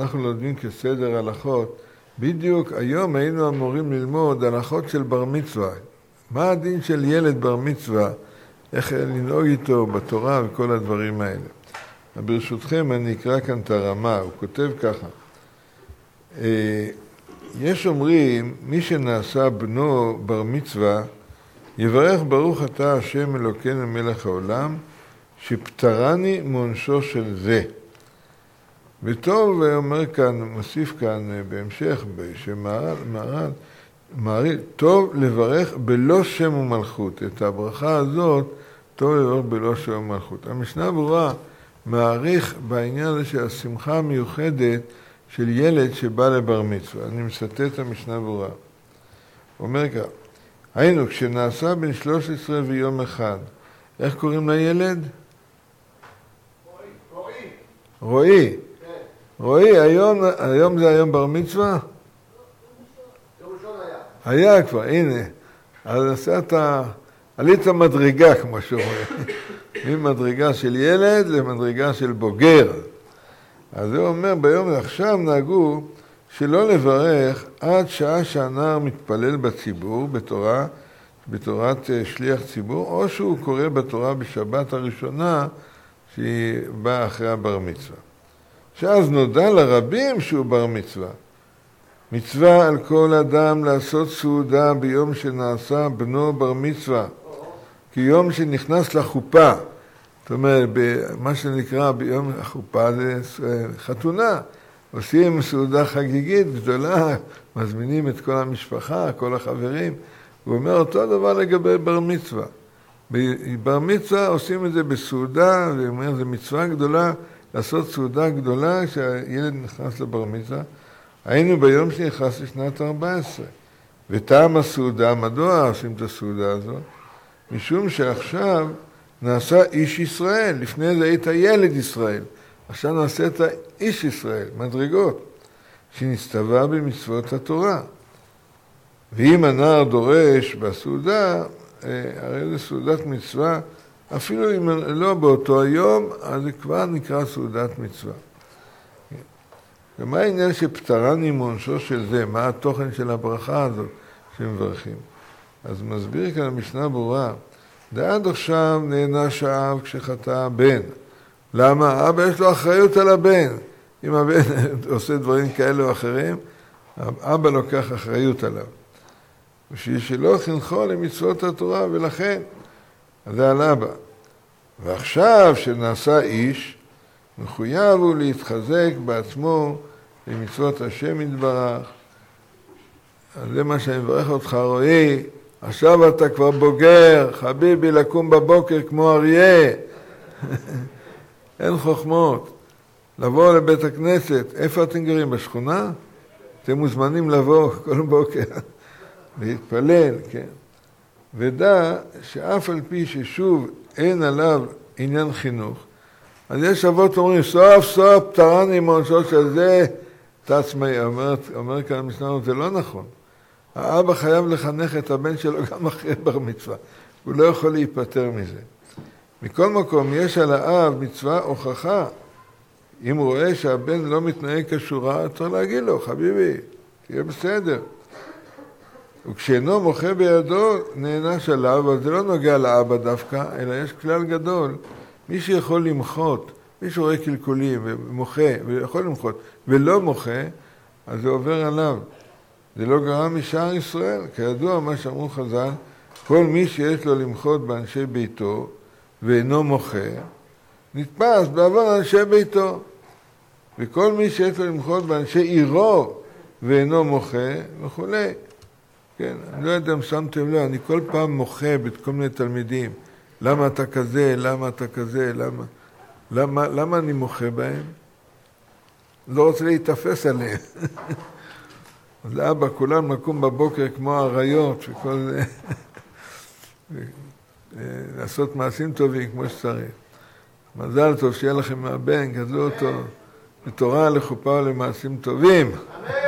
אנחנו לומדים כסדר הלכות, בדיוק היום היינו אמורים ללמוד הלכות של בר מצווה. מה הדין של ילד בר מצווה, איך לנהוג איתו בתורה וכל הדברים האלה. ברשותכם אני אקרא כאן את הרמה, הוא כותב ככה. יש אומרים, מי שנעשה בנו בר מצווה, יברך ברוך אתה השם אלוקינו מלך העולם, שפטרני מעונשו של זה. וטוב, אומר כאן, מוסיף כאן בהמשך, שמהר"ל, מעריל, טוב לברך בלא שם ומלכות. את הברכה הזאת, טוב לברך בלא שם ומלכות. המשנה ברורה מעריך בעניין הזה של השמחה המיוחדת של ילד שבא לבר מצווה. אני מצטט את המשנה ברורה. אומר כך, היינו, כשנעשה בן 13 ויום אחד, איך קוראים לילד? רועי. רועי, היום זה היום בר מצווה? היה כבר, הנה. אז עלית מדרגה, כמו שאומרים. ממדרגה של ילד למדרגה של בוגר. אז הוא אומר, ביום עכשיו נהגו שלא לברך עד שעה שהנער מתפלל בציבור, בתורת שליח ציבור, או שהוא קורא בתורה בשבת הראשונה, שהיא באה אחרי הבר מצווה. שאז נודע לרבים שהוא בר מצווה. מצווה על כל אדם לעשות סעודה ביום שנעשה בנו בר מצווה, כי יום שנכנס לחופה, זאת אומרת, מה שנקרא ביום החופה זה חתונה, עושים סעודה חגיגית גדולה, מזמינים את כל המשפחה, כל החברים, הוא אומר אותו דבר לגבי בר מצווה. בר מצווה עושים את זה בסעודה, והוא אומר, זו מצווה גדולה, לעשות סעודה גדולה כשהילד נכנס לבר מצווה. היינו ביום שנכנס לשנת 14. וטעם הסעודה, מדוע עושים את הסעודה הזאת? משום שעכשיו נעשה איש ישראל, לפני זה היית ילד ישראל, עכשיו נעשה את האיש ישראל, מדרגות, שנסתווה במצוות התורה. ואם הנער דורש בסעודה, הרי זה סעודת מצווה, אפילו אם לא באותו היום, אז זה כבר נקרא סעודת מצווה. ומה העניין שפטרני מעונשו של זה? מה התוכן של הברכה הזאת שמברכים? אז מסביר כאן המשנה ברורה, עד עכשיו נענש האב כשחטא הבן. למה? האבא יש לו אחריות על הבן. אם הבן עושה דברים כאלה או אחרים, האבא לוקח אחריות עליו. בשביל שלא חינכו למצוות התורה, ולכן זה על אבא. ועכשיו שנעשה איש, מחויב הוא להתחזק בעצמו למצוות השם יתברך. אז זה מה שאני מברך אותך, רועי. עכשיו אתה כבר בוגר, חביבי, לקום בבוקר כמו אריה. אין חוכמות. לבוא לבית הכנסת. איפה אתם גרים? בשכונה? אתם מוזמנים לבוא כל בוקר. להתפלל, כן. ודע שאף על פי ששוב אין עליו עניין חינוך, אז יש אבות אומרים, סוף סוף פטרני מעונשו של זה, תעצמאי. אומר כאן המשנה, זה לא נכון. האבא חייב לחנך את הבן שלו גם אחרי בר מצווה. הוא לא יכול להיפטר מזה. מכל מקום, יש על האב מצווה הוכחה. אם הוא רואה שהבן לא מתנהג כשורה, צריך להגיד לו, חביבי, תהיה בסדר. וכשאינו מוחה בידו, נענש עליו, אבל זה לא נוגע לאבא דווקא, אלא יש כלל גדול. מי שיכול למחות, מי שרואה קלקולים ומוחה, ויכול למחות, ולא מוחה, אז זה עובר עליו. זה לא גרם משאר ישראל. כידוע מה שאמרו חז"ל, כל מי שיש לו למחות באנשי ביתו, ואינו מוחה, נתפס בעבור אנשי ביתו. וכל מי שיש לו למחות באנשי עירו, ואינו מוחה, וכו'. כן, אני לא יודע אם שמתם לו, אני כל פעם מוחה בכל מיני תלמידים. למה אתה כזה? למה אתה כזה? למה אני מוחה בהם? לא רוצה להתאפס עליהם. אז לאבא, כולם נקום בבוקר כמו אריות וכל זה. לעשות מעשים טובים כמו שצריך. מזל טוב שיהיה לכם מהבן, גדלו אותו בתורה לחופה ולמעשים טובים.